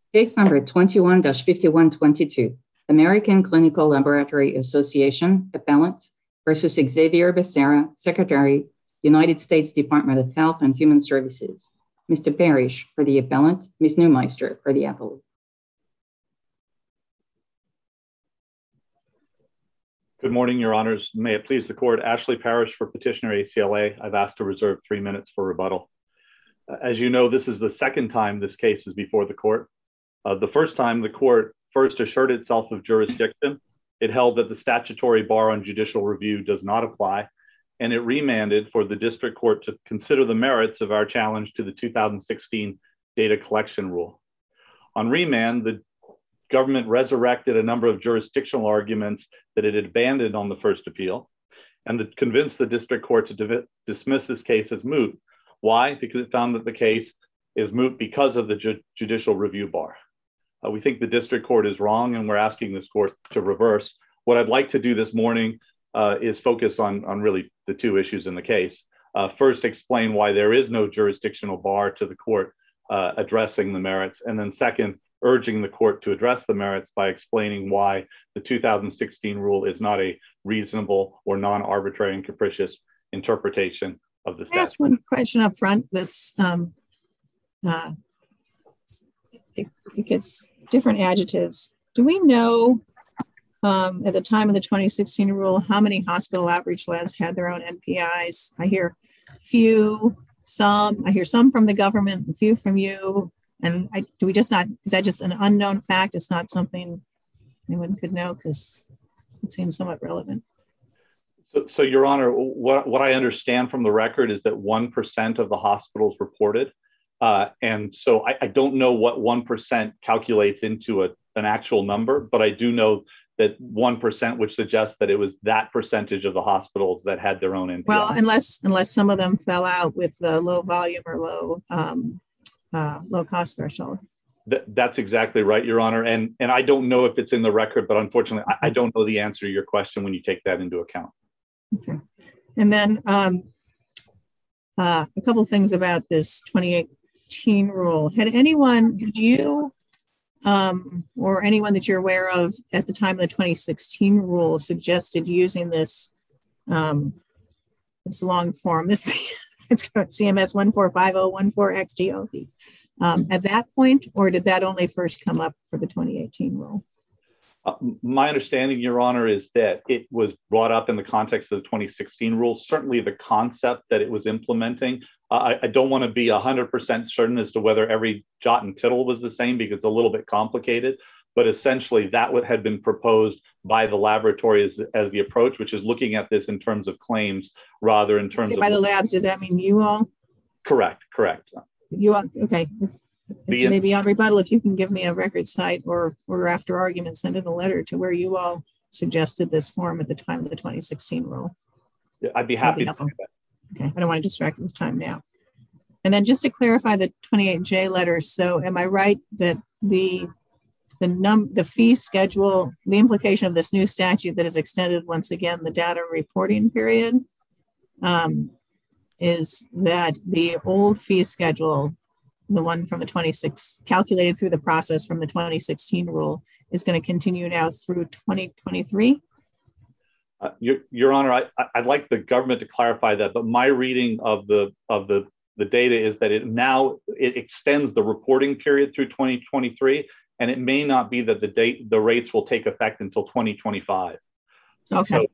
Case number 21-5122, American Clinical Laboratory Association, appellant, versus Xavier Becerra, Secretary, United States Department of Health and Human Services. Mr. Parrish for the appellant, Ms. Neumeister for the appellate. Good morning, Your Honors. May it please the Court, Ashley Parrish for Petitioner ACLA. I've asked to reserve 3 minutes for rebuttal. As you know, this is the second time this case is before the Court. The first time the Court first assured itself of jurisdiction, it held that the statutory bar on judicial review does not apply, and it remanded for the District Court to consider the merits of our challenge to the 2016 data collection rule. On remand, the government resurrected a number of jurisdictional arguments that it had abandoned on the first appeal, and convinced the District Court to dismiss this case as moot. Why? Because it found that the case is moot because of the judicial review bar. We think the District Court is wrong, and we're asking this Court to reverse. What I'd like to do this morning is focus on really the two issues in the case. First, explain why there is no jurisdictional bar to the Court addressing the merits, and then second, urging the Court to address the merits by explaining why the 2016 rule is not a reasonable or non-arbitrary and capricious interpretation of the statute. I ask one question up front that's it gets different adjectives. Do we know at the time of the 2016 rule how many hospital outreach labs had their own NPIs? I hear few, some. I hear some from the government, a few from you. And do we just not? Is that just an unknown fact? It's not something anyone could know because it seems somewhat relevant. So, Your Honor, what I understand from the record is that 1% of the hospitals reported. And so I don't know what 1% calculates into an actual number, but I do know that 1%, which suggests that it was that percentage of the hospitals that had their own NPI. Well, unless some of them fell out with the low volume or low cost threshold. That's exactly right, Your Honor. And I don't know if it's in the record, but unfortunately, I don't know the answer to your question when you take that into account. Okay. And then a couple of things about this 2018 rule. Did you or anyone that you're aware of at the time of the 2016 rule suggested using this long form, it's CMS 145014XGOP at that point, or did that only first come up for the 2018 rule? My understanding, Your Honor, is that it was brought up in the context of the 2016 rule. Certainly the concept that it was implementing. I don't want to be 100% certain as to whether every jot and tittle was the same because it's a little bit complicated, but essentially that had been proposed by the laboratory as the approach, which is looking at this in terms of claims rather in terms of— By the labs, does that mean you all? Correct. You all, okay. Maybe on rebuttal, if you can give me a record site or after argument, send in a letter to where you all suggested this form at the time of the 2016 rule. Yeah, I'd be happy to do that. Okay, I don't want to distract you with time now. And then just to clarify the 28J letter, so am I right that the fee schedule, the implication of this new statute that has extended once again the data reporting period, is that the old fee schedule, the one from the 26 calculated through the process from the 2016 rule, is going to continue now through 2023? Your Honor, I'd like the government to clarify that, but my reading of the data is that it extends the reporting period through 2023, and it may not be that the rates will take effect until 2025. Okay.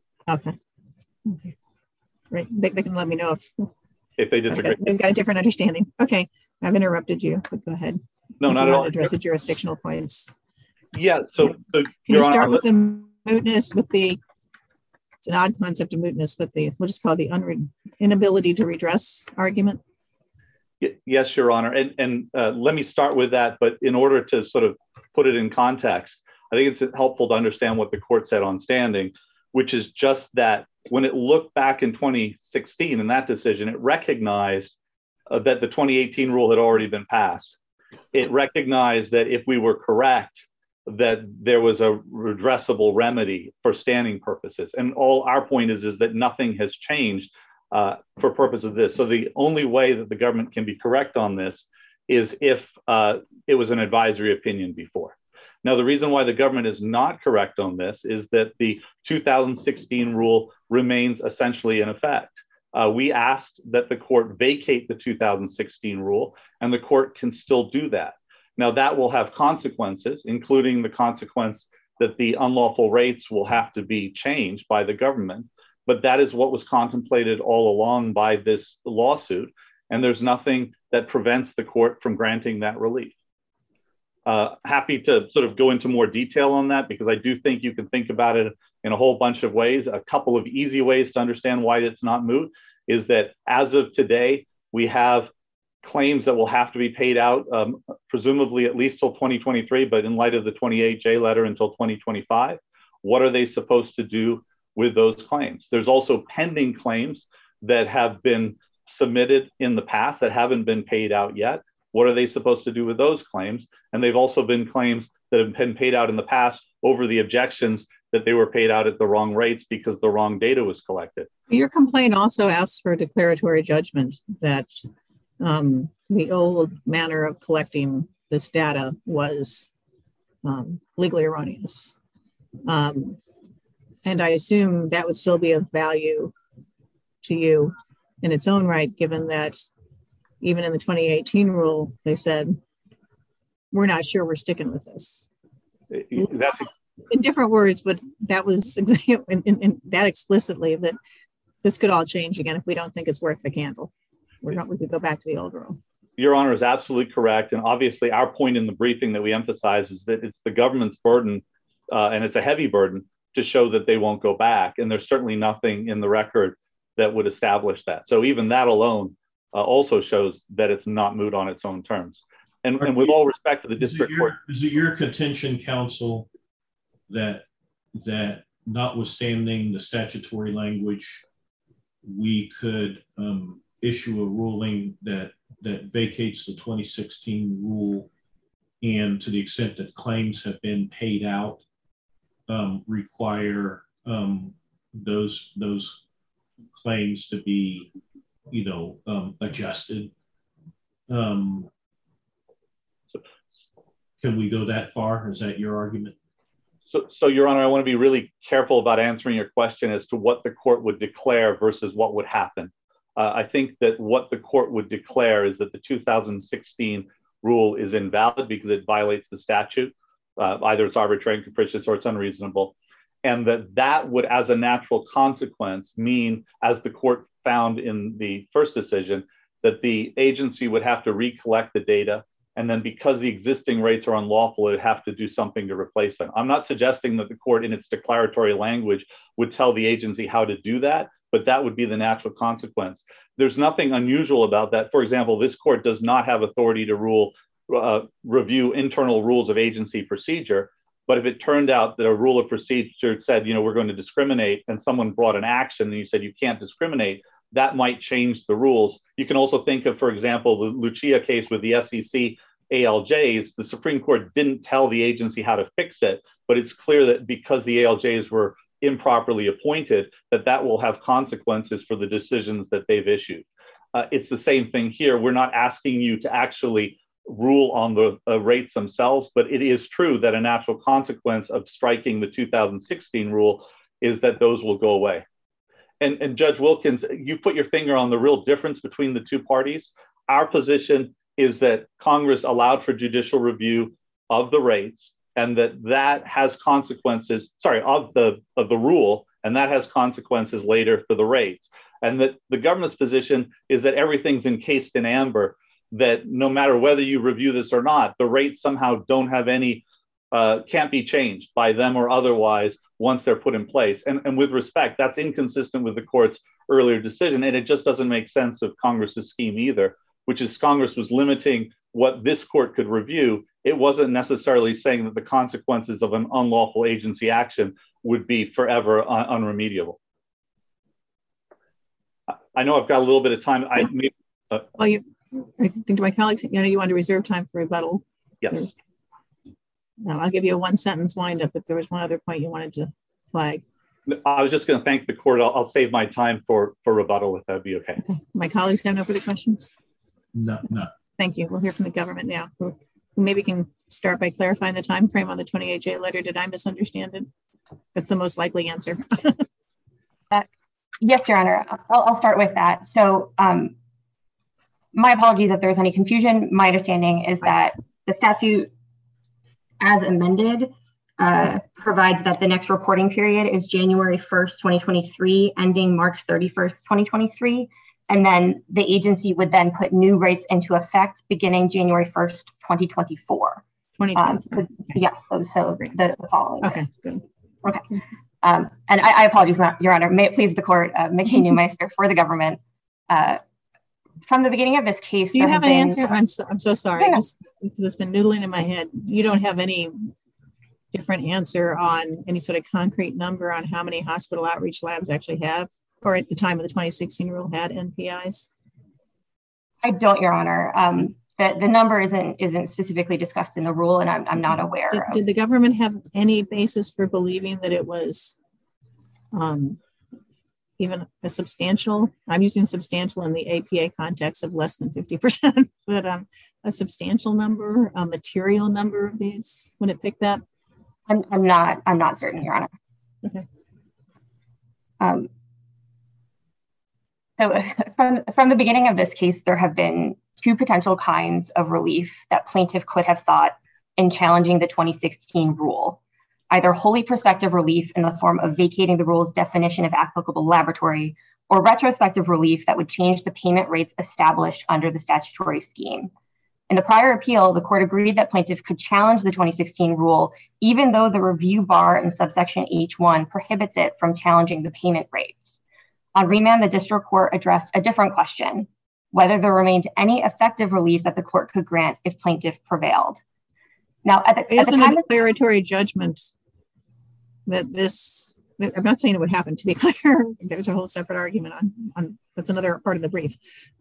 Great. They can let me know if they disagree. They've got a different understanding. Okay, I've interrupted you, but go ahead. No, not at all. Address the jurisdictional points. Yeah. So can you start with the mootness? It's an odd concept of mootness, but we'll just call it the inability to redress argument. Yes, Your Honor. And let me start with that. But in order to sort of put it in context, I think it's helpful to understand what the court said on standing, which is just that when it looked back in 2016 in that decision, it recognized that the 2018 rule had already been passed. It recognized that if we were correct, that there was a redressable remedy for standing purposes. And all our point is that nothing has changed for purpose of this. So the only way that the government can be correct on this is if it was an advisory opinion before. Now, the reason why the government is not correct on this is that the 2016 rule remains essentially in effect. We asked that the court vacate the 2016 rule, and the court can still do that. Now, that will have consequences, including the consequence that the unlawful rates will have to be changed by the government. But that is what was contemplated all along by this lawsuit, and there's nothing that prevents the court from granting that relief. Happy to sort of go into more detail on that, because I do think you can think about it in a whole bunch of ways. A couple of easy ways to understand why it's not moot is that as of today, we have claims that will have to be paid out, presumably at least till 2023, but in light of the 28J letter until 2025. What are they supposed to do with those claims? There's also pending claims that have been submitted in the past that haven't been paid out yet. What are they supposed to do with those claims? And they've also been claims that have been paid out in the past over the objections that they were paid out at the wrong rates because the wrong data was collected. Your complaint also asks for a declaratory judgment that the old manner of collecting this data was legally erroneous. And I assume that would still be of value to you in its own right, given that even in the 2018 rule, they said, we're not sure we're sticking with this. That's in different words, but that was in that explicitly that this could all change again if we don't think it's worth the candle. We could go back to the old rule. Your Honor is absolutely correct. And obviously our point in the briefing that we emphasize is that it's the government's burden, and it's a heavy burden, to show that they won't go back. And there's certainly nothing in the record that would establish that. So even that alone also shows that it's not moot on its own terms. And with all respect to the district court. Is it your contention, counsel, that notwithstanding the statutory language, we could issue a ruling that vacates the 2016 rule, and to the extent that claims have been paid out, require those claims to be, adjusted? Can we go that far? Is that your argument? So, Your Honor, I want to be really careful about answering your question as to what the court would declare versus what would happen. I think that what the court would declare is that the 2016 rule is invalid because it violates the statute. Either it's arbitrary and capricious or it's unreasonable. And that would, as a natural consequence, mean, as the court found in the first decision, that the agency would have to recollect the data. And then because the existing rates are unlawful, it would have to do something to replace them. I'm not suggesting that the court in its declaratory language would tell the agency how to do that, but that would be the natural consequence. There's nothing unusual about that. For example, this court does not have authority to review internal rules of agency procedure. But if it turned out that a rule of procedure said, we're going to discriminate, and someone brought an action and you said you can't discriminate, that might change the rules. You can also think of, for example, the Lucia case with the SEC ALJs. The Supreme Court didn't tell the agency how to fix it, but it's clear that because the ALJs were improperly appointed, that will have consequences for the decisions that they've issued. It's the same thing here. We're not asking you to actually rule on the rates themselves, but it is true that a natural consequence of striking the 2016 rule is that those will go away. And Judge Wilkins, you put your finger on the real difference between the two parties. Our position is that Congress allowed for judicial review of the rates, and that has consequences, of the rule, and that has consequences later for the rates. And that the government's position is that everything's encased in amber, that no matter whether you review this or not, the rates somehow don't have any, can't be changed by them or otherwise once they're put in place. And with respect, that's inconsistent with the court's earlier decision, and it just doesn't make sense of Congress's scheme either, which is Congress was limiting what this court could review. It wasn't necessarily saying that the consequences of an unlawful agency action would be forever unremediable. I know I've got a little bit of time. I think to my colleagues, you want to reserve time for rebuttal. Yes. So, no, I'll give you a one-sentence wind-up if there was one other point you wanted to flag. I was just going to thank the court. I'll save my time for rebuttal if that'd be okay. My colleagues have no further questions? No. Thank you. We'll hear from the government now. Who maybe can start by clarifying the time frame on the 28J letter. Did I misunderstand it? That's the most likely answer. Yes, Your Honor. I'll start with that. So my apologies if there's any confusion. My understanding is that the statute as amended provides that the next reporting period is January 1st, 2023, ending March 31st, 2023. And then the agency would then put new rates into effect beginning January 1st, 2024. 2024. Yes, so the following. Okay, good. Okay. And I apologize, Your Honor. May it please the court, McKay Newmeister for the government. From the beginning of this case, do you have an answer? I'm so sorry. Yeah. It's been noodling in my head. You don't have any different answer on any sort of concrete number on how many hospital outreach labs actually have, or at the time of the 2016 rule had NPIs? I don't, Your Honor. The number isn't specifically discussed in the rule, and I'm not aware. Did the government have any basis for believing that it was even a substantial, I'm using substantial in the APA context of less than 50%, but a substantial number, a material number of these? Would it pick that? I'm not certain, Your Honor. Okay. So from the beginning of this case, there have been two potential kinds of relief that plaintiff could have sought in challenging the 2016 rule. Either wholly prospective relief in the form of vacating the rule's definition of applicable laboratory, or retrospective relief that would change the payment rates established under the statutory scheme. In the prior appeal, the court agreed that plaintiff could challenge the 2016 rule, even though the review bar in subsection H1 prohibits it from challenging the payment rates. On remand, the district court addressed a different question: whether there remained any effective relief that the court could grant if plaintiff prevailed. Now, at the time, a declaratory judgment that this, I'm not saying it would happen, to be clear. There's a whole separate argument on that's another part of the brief.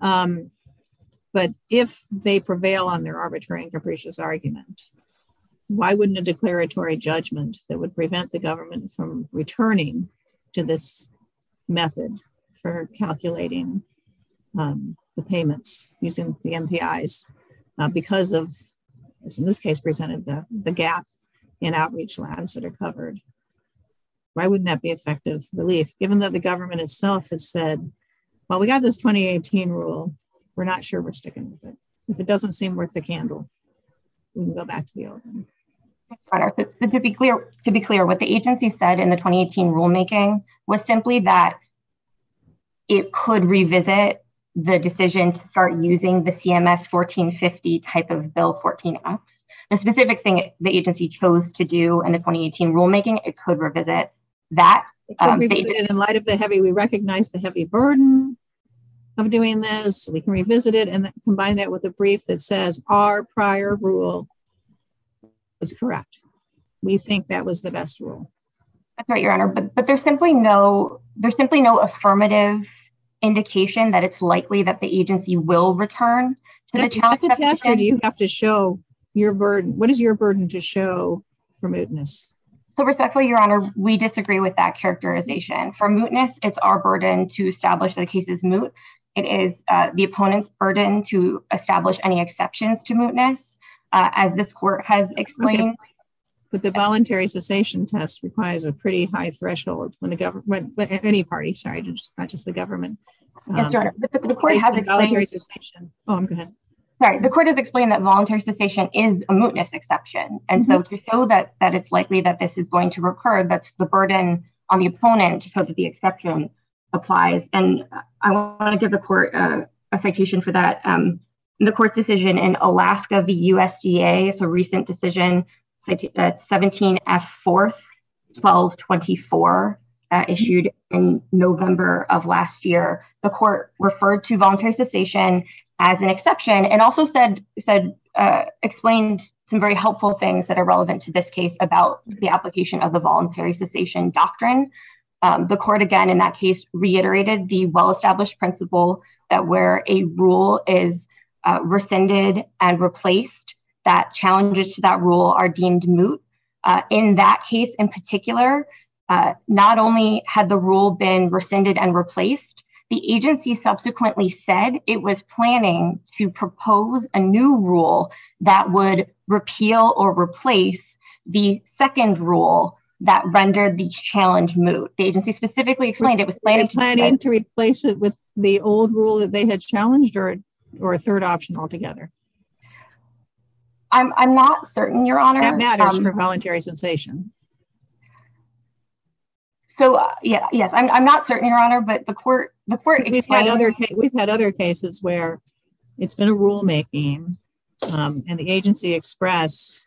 But if they prevail on their arbitrary and capricious argument, why wouldn't a declaratory judgment that would prevent the government from returning to this method for calculating the payments using the MPIs because of, as in this case, presented the gap in outreach labs that are covered? Why wouldn't that be effective relief, given that the government itself has said, well, we got this 2018 rule, we're not sure we're sticking with it. If it doesn't seem worth the candle, we can go back to the old one. So to be clear, what the agency said in the 2018 rulemaking was simply that it could revisit the decision to start using the CMS 1450 type of bill 14X. The specific thing the agency chose to do in the 2018 rulemaking, it could revisit that. In light of we recognize the heavy burden of doing this. We can revisit it and combine that with a brief that says our prior rule was correct. We think that was the best rule. That's right, Your Honor. But there's simply no affirmative indication that it's likely that the agency will return to the challenge. Is that the test, or do you have to show your burden? What is your burden to show for mootness? So respectfully, Your Honor, we disagree with that characterization. For mootness, it's our burden to establish that the case is moot. It is the opponent's burden to establish any exceptions to mootness, as this court has explained. Okay. But the voluntary cessation test requires a pretty high threshold when the government, any party, sorry, not just the government. Yes, Your Honor. But the court has explained voluntary cessation. Oh, go ahead. Sorry, the court has explained that voluntary cessation is a mootness exception. And so to show that it's likely that this is going to recur, that's the burden on the opponent to show that the exception applies. And I want to give the court a citation for that. In the court's decision in Alaska v. USDA, so recent decision, 17 F 4th, 1224, issued in November of last year, the court referred to voluntary cessation as an exception, and also explained some very helpful things that are relevant to this case about the application of the voluntary cessation doctrine. The court, again, in that case, reiterated the well-established principle that where a rule is rescinded and replaced, that challenges to that rule are deemed moot. In that case in particular, not only had the rule been rescinded and replaced, the agency subsequently said it was planning to propose a new rule that would repeal or replace the second rule that rendered the challenge moot. The agency specifically explained it was planning to replace it with the old rule that they had challenged, or a third option altogether. I'm not certain, Your Honor. That matters for voluntary cessation. So yes, I'm not certain, Your Honor, but the court. We've had other cases where it's been a rulemaking, and the agency expressed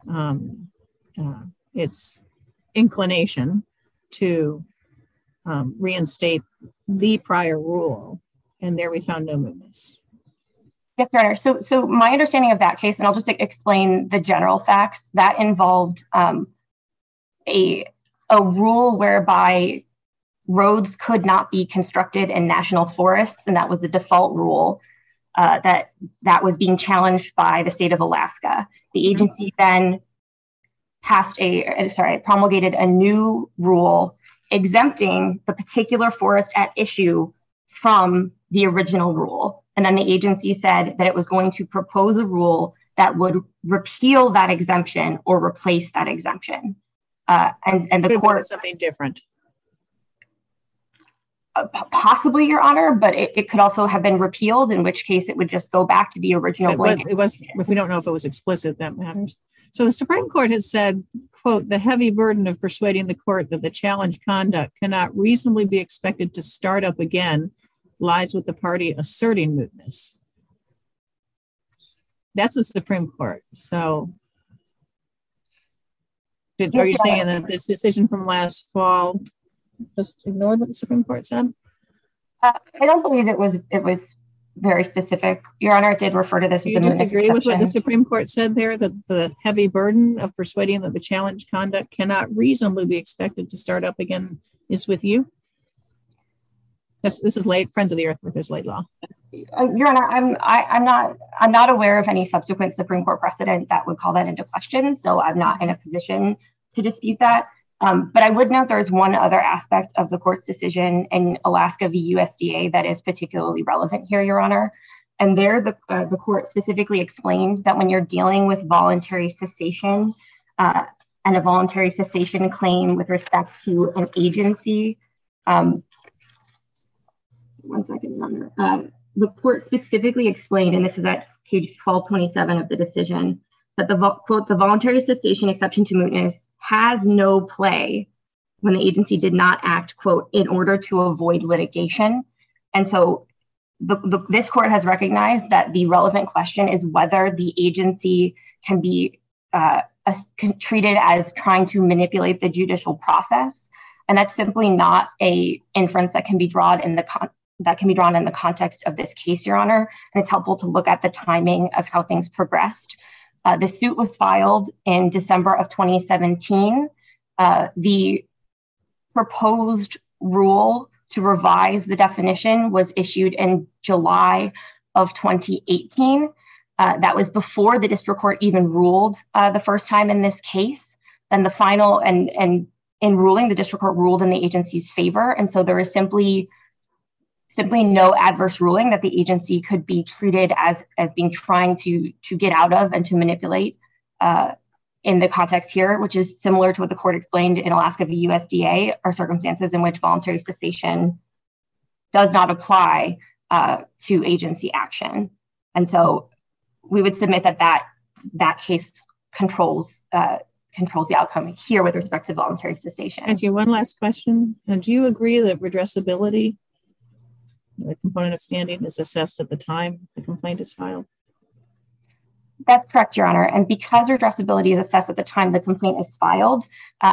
its inclination to reinstate the prior rule, and there we found no mootness. Yes, Your Honor. So my understanding of that case, and I'll just explain the general facts, that involved a rule whereby roads could not be constructed in national forests, and that was the default rule that was being challenged by the state of Alaska. The agency then promulgated a new rule exempting the particular forest at issue from the original rule. And then the agency said that it was going to propose a rule that would repeal that exemption or replace that exemption. And the court something different. Possibly, Your Honor, but it could also have been repealed, in which case it would just go back to the original. It was, if we don't know if it was explicit, that matters. So the Supreme Court has said, quote, the heavy burden of persuading the court that the challenge conduct cannot reasonably be expected to start up again lies with the party asserting mootness. That's the Supreme Court. So are you saying that this decision from last fall just ignored what the Supreme Court said? I don't believe it was very specific, Your Honor. It did refer to this as a mootness. Do you disagree with what the Supreme Court said there, that the heavy burden of persuading that the challenge conduct cannot reasonably be expected to start up again is with you? This is late Friends of the Earth Workers late law. Your Honor, I'm not aware of any subsequent Supreme Court precedent that would call that into question, so I'm not in a position to dispute that. But I would note there is one other aspect of the court's decision in Alaska v. USDA that is particularly relevant here, Your Honor. And there, the court specifically explained that when you're dealing with voluntary cessation and a voluntary cessation claim with respect to an agency, one second, Your Honor. The court specifically explained, and this is at page 1227 of the decision, that quote, the voluntary cessation exception to mootness has no play when the agency did not act, quote, in order to avoid litigation. And so this court has recognized that the relevant question is whether the agency can be treated as trying to manipulate the judicial process. And that's simply not a inference that can be drawn in the context of this case, Your Honor. And it's helpful to look at the timing of how things progressed. The suit was filed in December of 2017. The proposed rule to revise the definition was issued in July of 2018. That was before the district court even ruled the first time in this case. Then the final and in ruling, the district court ruled in the agency's favor. And so there is simply no adverse ruling that the agency could be treated as being trying to get out of and to manipulate in the context here, which is similar to what the court explained in Alaska v. USDA, are circumstances in which voluntary cessation does not apply to agency action. And so we would submit that case controls the outcome here with respect to voluntary cessation. Ask you one last question. Do you agree that redressability, the component of standing, is assessed at the time the complaint is filed? That's correct, Your Honor. And because redressability is assessed at the time the complaint is filed,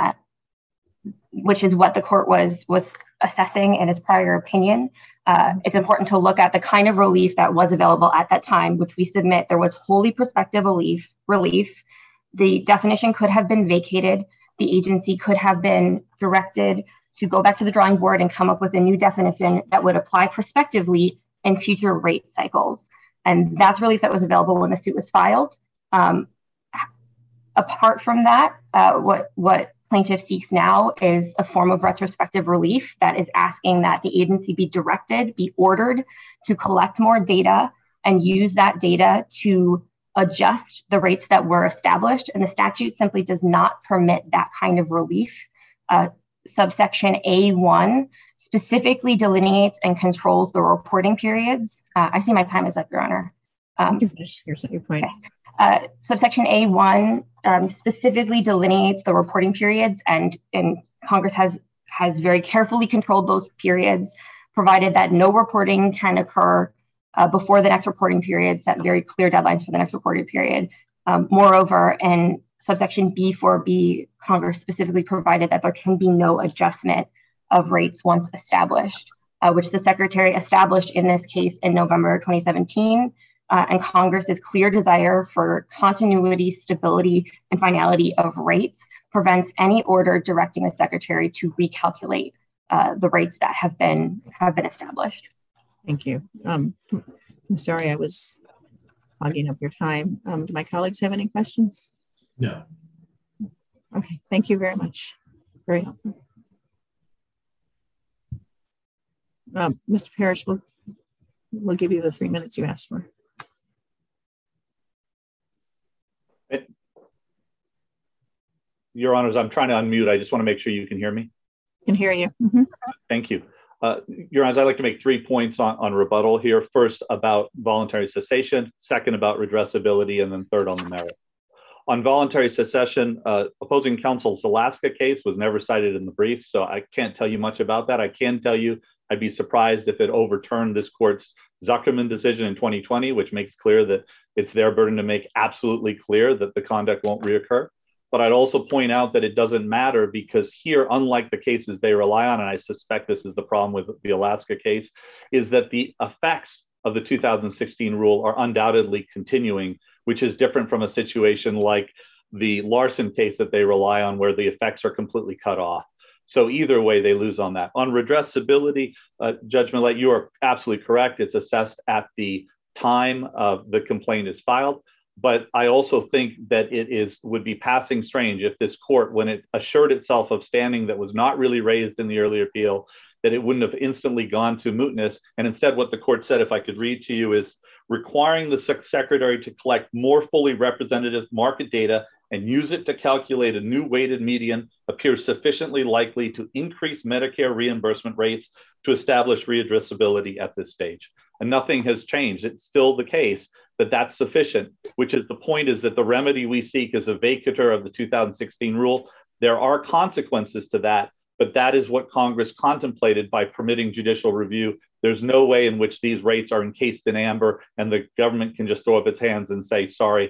which is what the court was assessing in its prior opinion, it's important to look at the kind of relief that was available at that time, which we submit there was wholly prospective relief. The definition could have been vacated. The agency could have been directed to go back to the drawing board and come up with a new definition that would apply prospectively in future rate cycles. And that's relief that was available when the suit was filed. Apart from that, what plaintiff seeks now is a form of retrospective relief that is asking that the agency be ordered to collect more data and use that data to adjust the rates that were established. And the statute simply does not permit that kind of relief. Subsection A1 specifically delineates and controls the reporting periods. I see my time is up, Your Honor. You finish your point. Okay. Subsection A1 specifically delineates the reporting periods, and Congress has very carefully controlled those periods, provided that no reporting can occur before the next reporting period, set very clear deadlines for the next reporting period. Moreover, in subsection B4B, Congress specifically provided that there can be no adjustment of rates once established, which the Secretary established in this case in November 2017. And Congress's clear desire for continuity, stability, and finality of rates prevents any order directing the Secretary to recalculate the rates that have been established. Thank you. I'm sorry I was hogging up your time. Do my colleagues have any questions? No. Okay, thank you very much. Very helpful. Mr. Parrish, we'll give you the 3 minutes you asked for. Your Honors, I'm trying to unmute. I just want to make sure you can hear me. Can hear you. Mm-hmm. Thank you. Your Honors, I'd like to make 3 points on rebuttal here. First, about voluntary cessation. Second, about redressability. And then third, on the merit. On voluntary cessation, opposing counsel's Alaska case was never cited in the brief, so I can't tell you much about that. I can tell you I'd be surprised if it overturned this court's Zuckerman decision in 2020, which makes clear that it's their burden to make absolutely clear that the conduct won't reoccur. But I'd also point out that it doesn't matter, because here, unlike the cases they rely on, and I suspect this is the problem with the Alaska case, is that the effects of the 2016 rule are undoubtedly continuing, which is different from a situation like the Larson case that they rely on, where the effects are completely cut off. So either way, they lose on that. On redressability, Judge Millett, you are absolutely correct. It's assessed at the time of the complaint is filed. But I also think that would be passing strange if this court, when it assured itself of standing that was not really raised in the earlier appeal, that it wouldn't have instantly gone to mootness. And instead, what the court said, if I could read to you, is requiring the Secretary to collect more fully representative market data and use it to calculate a new weighted median appears sufficiently likely to increase Medicare reimbursement rates to establish readdressability at this stage. And nothing has changed. It's still the case that that's sufficient, which is the point, is that the remedy we seek is a vacatur of the 2016 rule. There are consequences to that, but that is what Congress contemplated by permitting judicial review. There's no way in which these rates are encased in amber and the government can just throw up its hands and say, sorry,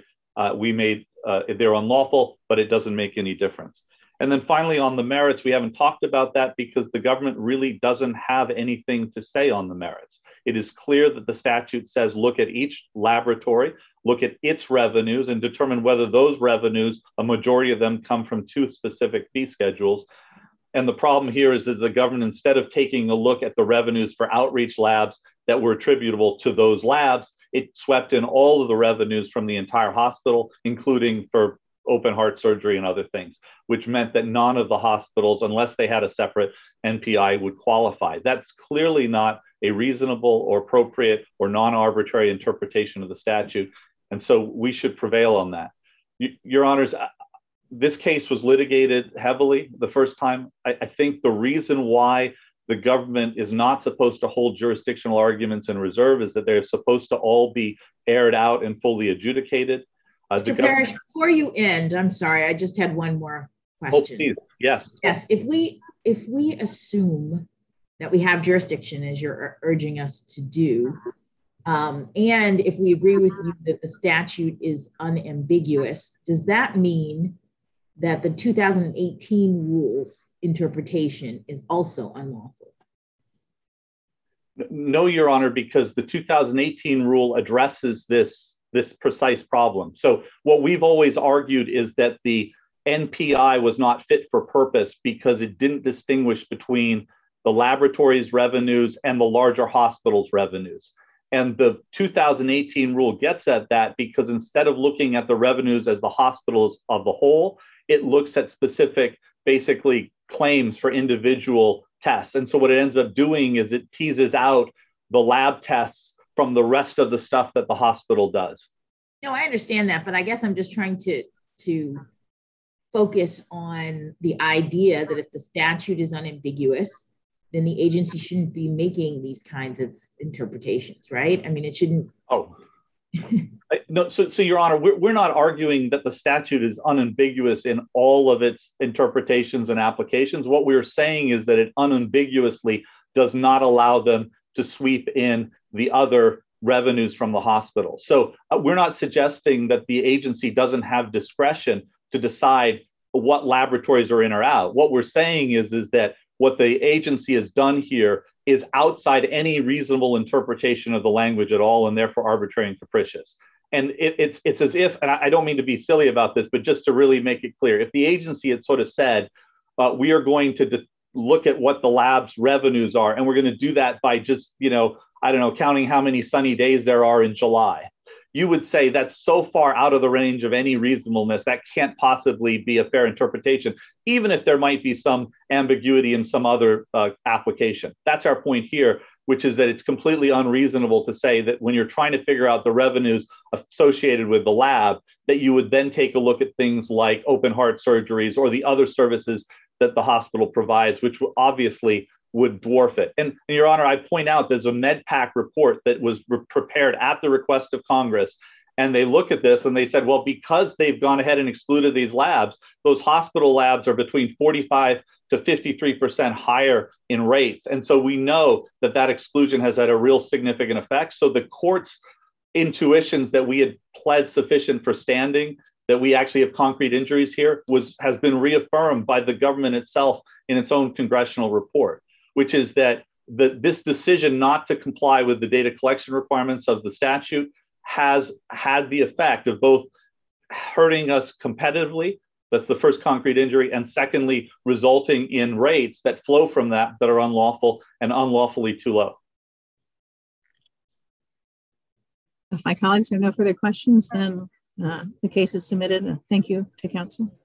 they're unlawful, but it doesn't make any difference. And then finally, on the merits, we haven't talked about that because the government really doesn't have anything to say on the merits. It is clear that the statute says, look at each laboratory, look at its revenues, and determine whether those revenues, a majority of them, come from 2 specific fee schedules. And the problem here is that the government, instead of taking a look at the revenues for outreach labs that were attributable to those labs, it swept in all of the revenues from the entire hospital, including for open heart surgery and other things, which meant that none of the hospitals, unless they had a separate NPI, would qualify. That's clearly not a reasonable or appropriate or non-arbitrary interpretation of the statute. And so we should prevail on that. Your Honors, this case was litigated heavily the first time. I think the reason why the government is not supposed to hold jurisdictional arguments in reserve is that they're supposed to all be aired out and fully adjudicated. Mr. Parrish, before you end, I'm sorry, I just had one more question. Oh, please. Yes. Yes, if we assume that we have jurisdiction, as you're urging us to do, and if we agree with you that the statute is unambiguous, does that mean that the 2018 rules interpretation is also unlawful? No, Your Honor, because the 2018 rule addresses this precise problem. So what we've always argued is that the NPI was not fit for purpose because it didn't distinguish between the laboratory's revenues and the larger hospital's revenues. And the 2018 rule gets at that because instead of looking at the revenues as the hospitals of the whole, it looks at specific basically claims for individual tests. And so what it ends up doing is it teases out the lab tests from the rest of the stuff that the hospital does. No, I understand that, but I guess I'm just trying to focus on the idea that if the statute is unambiguous, then the agency shouldn't be making these kinds of interpretations, right? I mean, it shouldn't. Oh, no. So Your Honor, we're not arguing that the statute is unambiguous in all of its interpretations and applications. What we're saying is that it unambiguously does not allow them to sweep in the other revenues from the hospital. So we're not suggesting that the agency doesn't have discretion to decide what laboratories are in or out. What we're saying is that what the agency has done here is outside any reasonable interpretation of the language at all, and therefore arbitrary and capricious. And it's as if, and I don't mean to be silly about this, but just to really make it clear, if the agency had sort of said, we are going to look at what the lab's revenues are, and we're going to do that by just, I don't know, counting how many sunny days there are in July, you would say that's so far out of the range of any reasonableness that can't possibly be a fair interpretation, even if there might be some ambiguity in some other application. That's our point here, which is that it's completely unreasonable to say that when you're trying to figure out the revenues associated with the lab, that you would then take a look at things like open heart surgeries or the other services that the hospital provides, which obviously would dwarf it. And Your Honor, I point out there's a MedPAC report that was prepared at the request of Congress. And they look at this and they said, well, because they've gone ahead and excluded these labs, those hospital labs are between 45 to 53% higher in rates. And so we know that that exclusion has had a real significant effect. So the court's intuitions that we had pled sufficient for standing, that we actually have concrete injuries here, has been reaffirmed by the government itself in its own congressional report, which is that this decision not to comply with the data collection requirements of the statute has had the effect of both hurting us competitively, that's the first concrete injury, and secondly, resulting in rates that flow from that are unlawful and unlawfully too low. If my colleagues have no further questions, then the case is submitted. Thank you to counsel.